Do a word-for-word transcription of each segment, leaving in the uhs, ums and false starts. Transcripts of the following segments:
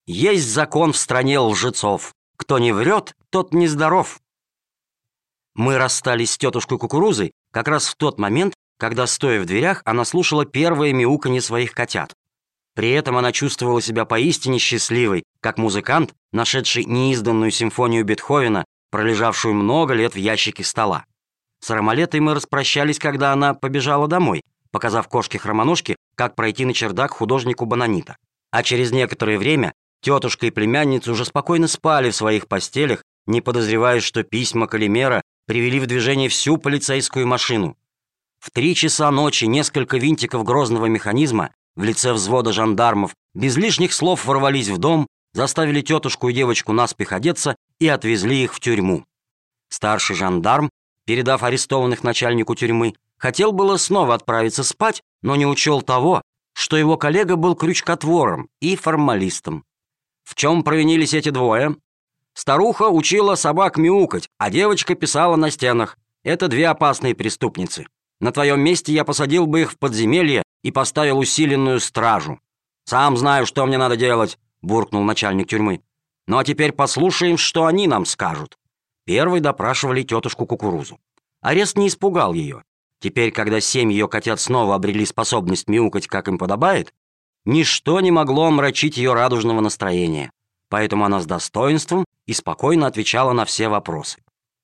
Есть закон в стране лжецов. Кто не врет, тот нездоров. Мы расстались с тетушкой Кукурузой как раз в тот момент, когда, стоя в дверях, она слушала первое мяуканье своих котят. При этом она чувствовала себя поистине счастливой, как музыкант, нашедший неизданную симфонию Бетховена, пролежавшую много лет в ящике стола. С Ромалетой мы распрощались, когда она побежала домой, показав кошке-хромоножке, как пройти на чердак художнику Бонанита. А через некоторое время тетушка и племянница уже спокойно спали в своих постелях, не подозревая, что письма Калимера привели в движение всю полицейскую машину. В три часа ночи несколько винтиков грозного механизма в лице взвода жандармов без лишних слов ворвались в дом, заставили тетушку и девочку наспех одеться и отвезли их в тюрьму. Старший жандарм, передав арестованных начальнику тюрьмы, хотел было снова отправиться спать, но не учел того, что его коллега был крючкотвором и формалистом. В чем провинились эти двое? Старуха учила собак мяукать, а девочка писала на стенах. Это две опасные преступницы. На твоем месте я посадил бы их в подземелье и поставил усиленную стражу. «Сам знаю, что мне надо делать», — буркнул начальник тюрьмы. «Ну а теперь послушаем, что они нам скажут». Первой допрашивали тетушку Кукурузу. Арест не испугал ее. Теперь, когда семь ее котят снова обрели способность мяукать, как им подобает, ничто не могло омрачить ее радужного настроения. Поэтому она с достоинством и спокойно отвечала на все вопросы.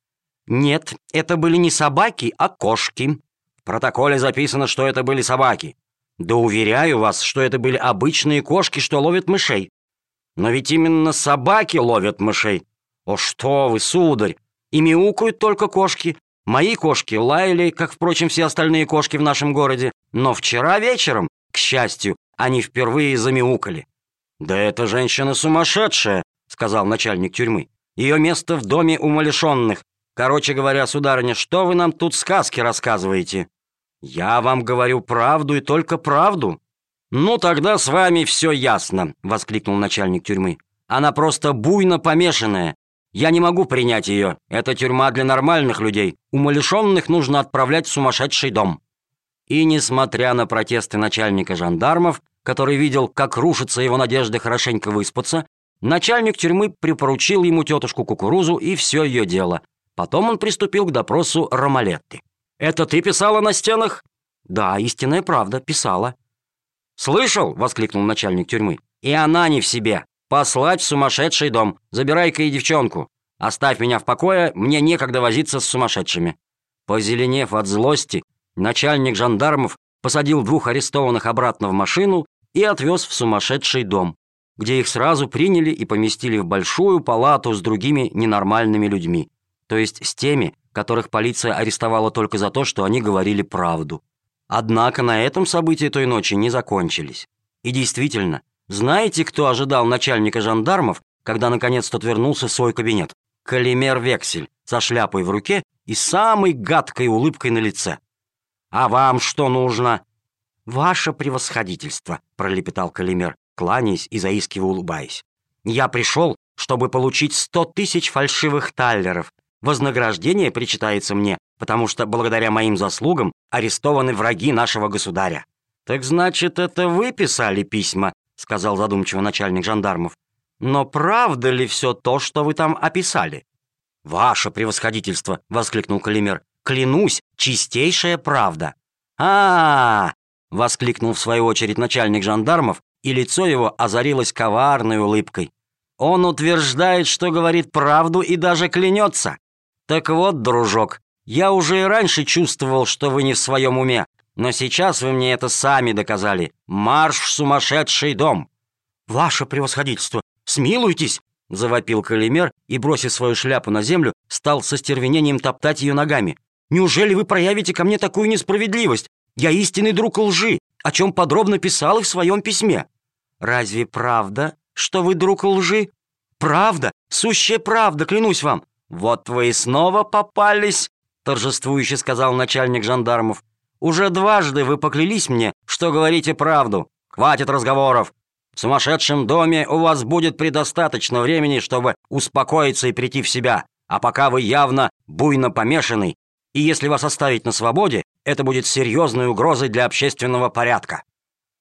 «Нет, это были не собаки, а кошки. В протоколе записано, что это были собаки. Да уверяю вас, что это были обычные кошки, что ловят мышей. Но ведь именно собаки ловят мышей. О, что вы, сударь! И мяукают только кошки. Мои кошки лаяли, как, впрочем, все остальные кошки в нашем городе. Но вчера вечером, к счастью, они впервые замяукали». «Да эта женщина сумасшедшая», — сказал начальник тюрьмы. «Ее место в доме умалишенных. Короче говоря, сударыня, что вы нам тут сказки рассказываете?» «Я вам говорю правду и только правду». «Ну, тогда с вами все ясно», — воскликнул начальник тюрьмы. «Она просто буйно помешанная. Я не могу принять ее. Это тюрьма для нормальных людей. Умалишенных нужно отправлять в сумасшедший дом». И, несмотря на протесты начальника жандармов, который видел, как рушатся его надежды хорошенько выспаться, начальник тюрьмы припоручил ему тетушку Кукурузу и все ее дело. Потом он приступил к допросу Ромалетты. «Это ты писала на стенах?» «Да, истинная правда, писала». «Слышал?» — воскликнул начальник тюрьмы. «И она не в себе. Послать в сумасшедший дом. Забирай-ка и девчонку. Оставь меня в покое, мне некогда возиться с сумасшедшими». Позеленев от злости, начальник жандармов посадил двух арестованных обратно в машину и отвез в сумасшедший дом, где их сразу приняли и поместили в большую палату с другими ненормальными людьми, то есть с теми, которых полиция арестовала только за то, что они говорили правду. Однако на этом события той ночи не закончились. И действительно, знаете, кто ожидал начальника жандармов, когда наконец тот вернулся в свой кабинет? Калимер Вексель со шляпой в руке и самой гадкой улыбкой на лице. «А вам что нужно?» «Ваше превосходительство», — пролепетал Калимер, кланяясь и заискивая улыбаясь. «Я пришел, чтобы получить сто тысяч фальшивых таллеров. Вознаграждение причитается мне, потому что благодаря моим заслугам арестованы враги нашего государя». «Так значит, это вы писали письма?» — сказал задумчиво начальник жандармов. «Но правда ли все то, что вы там описали?» «Ваше превосходительство!» — воскликнул Калимер. «Клянусь, чистейшая правда». «А-а-а!» — воскликнул в свою очередь начальник жандармов, и лицо его озарилось коварной улыбкой. «Он утверждает, что говорит правду и даже клянется. Так вот, дружок, я уже и раньше чувствовал, что вы не в своем уме, но сейчас вы мне это сами доказали. Марш в сумасшедший дом!» «Ваше превосходительство, смилуйтесь!» — завопил Калимер и, бросив свою шляпу на землю, стал со стервенением топтать ее ногами. «Неужели вы проявите ко мне такую несправедливость? Я истинный друг лжи, о чем подробно писал и в своем письме». «Разве правда, что вы друг лжи?» «Правда, сущая правда, клянусь вам». «Вот вы и снова попались», — торжествующе сказал начальник жандармов. «Уже дважды вы поклялись мне, что говорите правду. Хватит разговоров. В сумасшедшем доме у вас будет предостаточно времени, чтобы успокоиться и прийти в себя, а пока вы явно буйно помешанный, и если вас оставить на свободе, это будет серьезной угрозой для общественного порядка».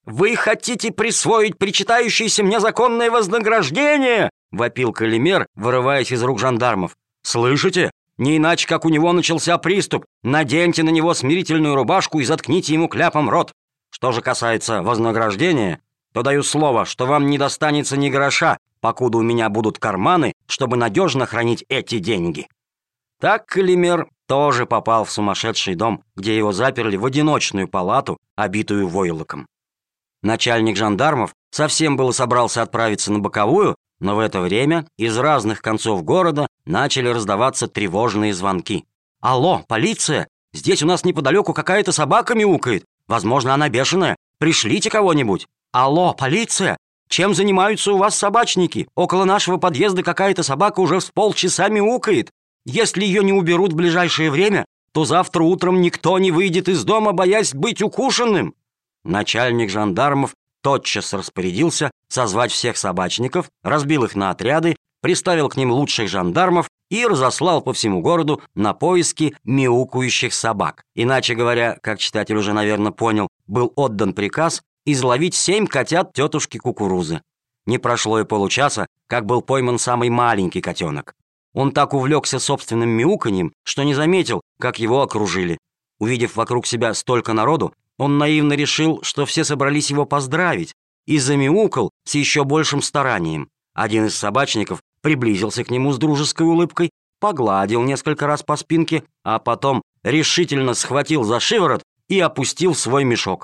Вы хотите присвоить причитающееся мне законное вознаграждение?» — вопил Калимер, вырываясь из рук жандармов. «Слышите? Не иначе, как у него начался приступ. Наденьте на него смирительную рубашку и заткните ему кляпом рот. Что же касается вознаграждения, то даю слово, что вам не достанется ни гроша, покуда у меня будут карманы, чтобы надежно хранить эти деньги». Так Калимер тоже попал в сумасшедший дом, где его заперли в одиночную палату, обитую войлоком. Начальник жандармов совсем было собрался отправиться на боковую, но в это время из разных концов города начали раздаваться тревожные звонки. «Алло, полиция! Здесь у нас неподалеку какая-то собака мяукает. Возможно, она бешеная. Пришлите кого-нибудь. Алло, полиция! Чем занимаются у вас собачники? Около нашего подъезда какая-то собака уже с полчаса мяукает. Если ее не уберут в ближайшее время, то завтра утром никто не выйдет из дома, боясь быть укушенным». Начальник жандармов тотчас распорядился созвать всех собачников, разбил их на отряды, приставил к ним лучших жандармов и разослал по всему городу на поиски мяукающих собак. Иначе говоря, как читатель уже, наверное, понял, был отдан приказ изловить семь котят тетушки Кукурузы. Не прошло и получаса, как был пойман самый маленький котенок. Он так увлекся собственным мяуканьем, что не заметил, как его окружили. Увидев вокруг себя столько народу, он наивно решил, что все собрались его поздравить, и замяукал с еще большим старанием. Один из собачников приблизился к нему с дружеской улыбкой, погладил несколько раз по спинке, а потом решительно схватил за шиворот и опустил в свой мешок.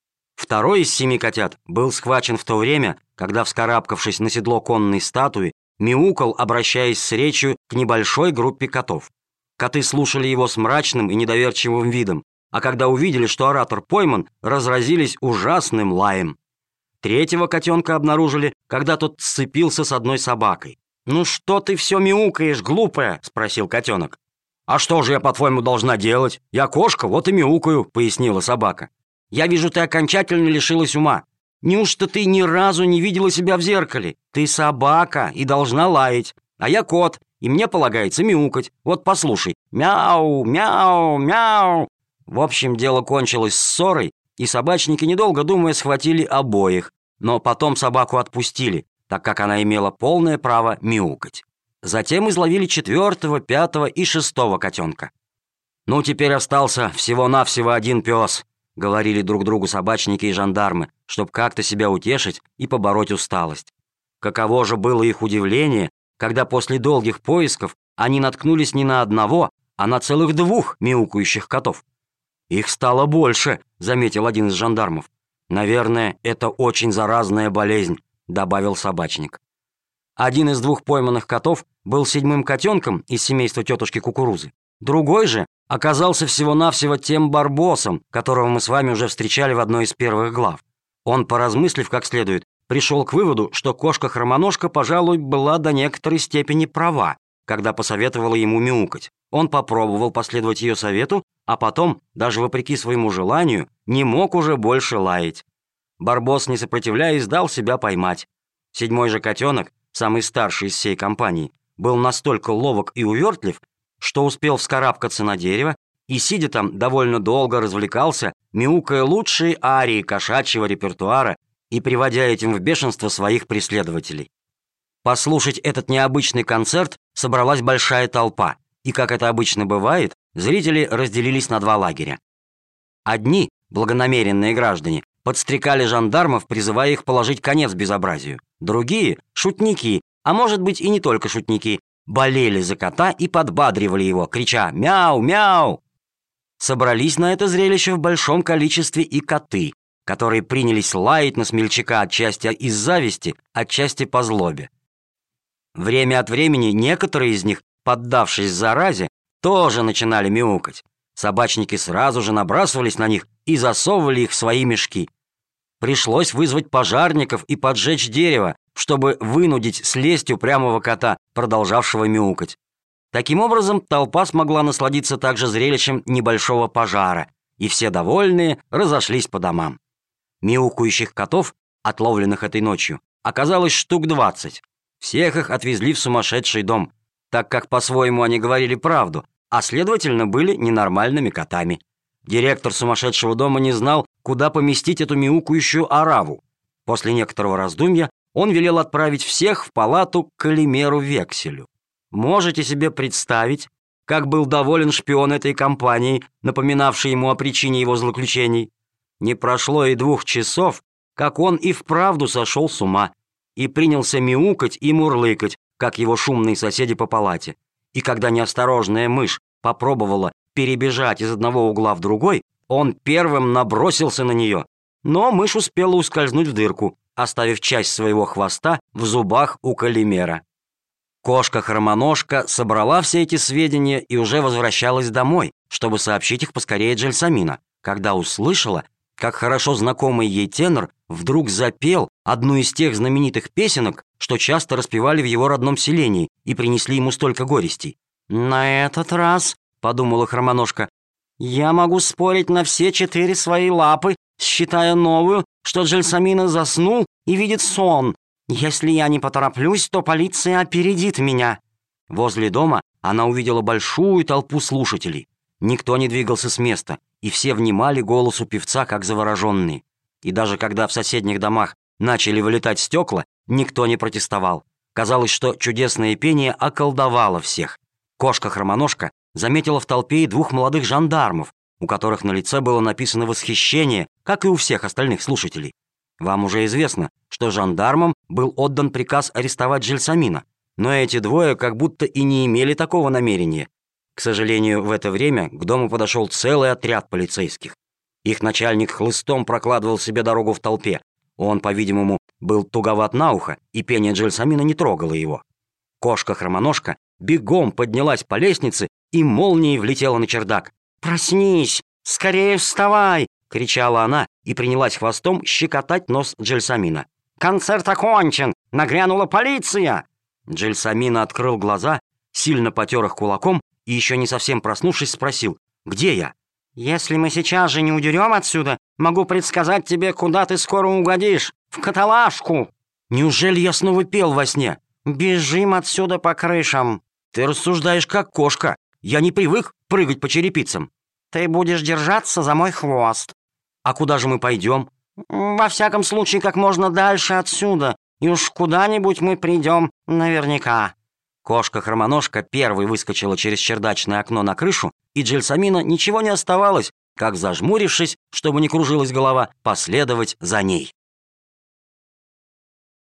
Второй из семи котят был схвачен в то время, когда, вскарабкавшись на седло конной статуи, мяукал, обращаясь с речью к небольшой группе котов. Коты слушали его с мрачным и недоверчивым видом, а когда увидели, что оратор пойман, разразились ужасным лаем. Третьего котенка обнаружили, когда тот сцепился с одной собакой. «Ну что ты все мяукаешь, глупая?» — спросил котенок. «А что же я, по-твоему, должна делать? Я кошка, вот и мяукаю», — пояснила собака. «Я вижу, ты окончательно лишилась ума. Неужто ты ни разу не видела себя в зеркале? Ты собака и должна лаять, а я кот, и мне полагается мяукать. Вот послушай, мяу, мяу, мяу». В общем, дело кончилось ссорой, и собачники, недолго думая, схватили обоих, но потом собаку отпустили, так как она имела полное право мяукать. Затем изловили четвертого, пятого и шестого котенка. «Ну, теперь остался всего-навсего один пес», — говорили друг другу собачники и жандармы, чтобы как-то себя утешить и побороть усталость. Каково же было их удивление, когда после долгих поисков они наткнулись не на одного, а на целых двух мяукающих котов. «Их стало больше», — заметил один из жандармов. «Наверное, это очень заразная болезнь», — добавил собачник. Один из двух пойманных котов был седьмым котенком из семейства тетушки Кукурузы. Другой же оказался всего-навсего тем барбосом, которого мы с вами уже встречали в одной из первых глав. Он, поразмыслив как следует, пришел к выводу, что кошка-хромоножка, пожалуй, была до некоторой степени права, когда посоветовала ему мяукать. Он попробовал последовать ее совету, а потом, даже вопреки своему желанию, не мог уже больше лаять. Барбос, не сопротивляясь, дал себя поймать. Седьмой же котенок, самый старший из всей компании, был настолько ловок и увертлив, что успел вскарабкаться на дерево и, сидя там, довольно долго развлекался, мяукая лучшие арии кошачьего репертуара и приводя этим в бешенство своих преследователей. Послушать этот необычный концерт собралась большая толпа, и, как это обычно бывает, зрители разделились на два лагеря. Одни, благонамеренные граждане, подстрекали жандармов, призывая их положить конец безобразию. Другие, шутники, а может быть и не только шутники, болели за кота и подбадривали его, крича «Мяу! Мяу!». Собрались на это зрелище в большом количестве и коты, которые принялись лаять на смельчака отчасти из зависти, отчасти по злобе. Время от времени некоторые из них, поддавшись заразе, тоже начинали мяукать. Собачники сразу же набрасывались на них и засовывали их в свои мешки. Пришлось вызвать пожарников и поджечь дерево, чтобы вынудить слезть упрямого кота, продолжавшего мяукать. Таким образом, толпа смогла насладиться также зрелищем небольшого пожара, и все довольные разошлись по домам. Мяукающих котов, отловленных этой ночью, оказалось штук двадцать. Всех их отвезли в сумасшедший дом, так как по-своему они говорили правду, а следовательно были ненормальными котами. Директор сумасшедшего дома не знал, куда поместить эту мяукающую ораву. После некоторого раздумья он велел отправить всех в палату к Калимеру Векселю. Можете себе представить, как был доволен шпион этой компании, напоминавший ему о причине его злоключений? Не прошло и двух часов, как он и вправду сошел с ума и принялся мяукать и мурлыкать, как его шумные соседи по палате. И когда неосторожная мышь попробовала перебежать из одного угла в другой, он первым набросился на нее. Но мышь успела ускользнуть в дырку, оставив часть своего хвоста в зубах у Калимера. Кошка-хромоножка собрала все эти сведения и уже возвращалась домой, чтобы сообщить их поскорее Джельсомино, когда услышала, как хорошо знакомый ей тенор вдруг запел одну из тех знаменитых песенок, что часто распевали в его родном селении и принесли ему столько горестей. «На этот раз, — подумала хромоножка, — я могу спорить на все четыре свои лапы, считая новую, что Джельсомино заснул и видит сон. Если я не потороплюсь, то полиция опередит меня». Возле дома она увидела большую толпу слушателей. Никто не двигался с места, и все внимали голосу певца, как завороженные. И даже когда в соседних домах начали вылетать стекла, никто не протестовал. Казалось, что чудесное пение околдовало всех. Кошка-хромоножка заметила в толпе и двух молодых жандармов, у которых на лице было написано восхищение, как и у всех остальных слушателей. Вам уже известно, что жандармам был отдан приказ арестовать Джельсомино, но эти двое как будто и не имели такого намерения. К сожалению, в это время к дому подошел целый отряд полицейских. Их начальник хлыстом прокладывал себе дорогу в толпе. Он, по-видимому, был туговат на ухо, и пение Джельсомино не трогало его. Кошка-хромоножка бегом поднялась по лестнице и молнией влетела на чердак. «Проснись! Скорее вставай!» — кричала она и принялась хвостом щекотать нос Джельсомино. «Концерт окончен! Нагрянула полиция!» Джельсомино открыл глаза, сильно потер их кулаком и, еще не совсем проснувшись, спросил: «Где я?» «Если мы сейчас же не удерем отсюда, могу предсказать тебе, куда ты скоро угодишь. В каталажку!» «Неужели я снова пел во сне?» «Бежим отсюда по крышам!» «Ты рассуждаешь как кошка. Я не привык прыгать по черепицам». «Ты будешь держаться за мой хвост». «А куда же мы пойдем?» «Во всяком случае, как можно дальше отсюда. И уж куда-нибудь мы придем наверняка». Кошка-хромоножка первой выскочила через чердачное окно на крышу, и Джельсомино ничего не оставалось, как, зажмурившись, чтобы не кружилась голова, последовать за ней.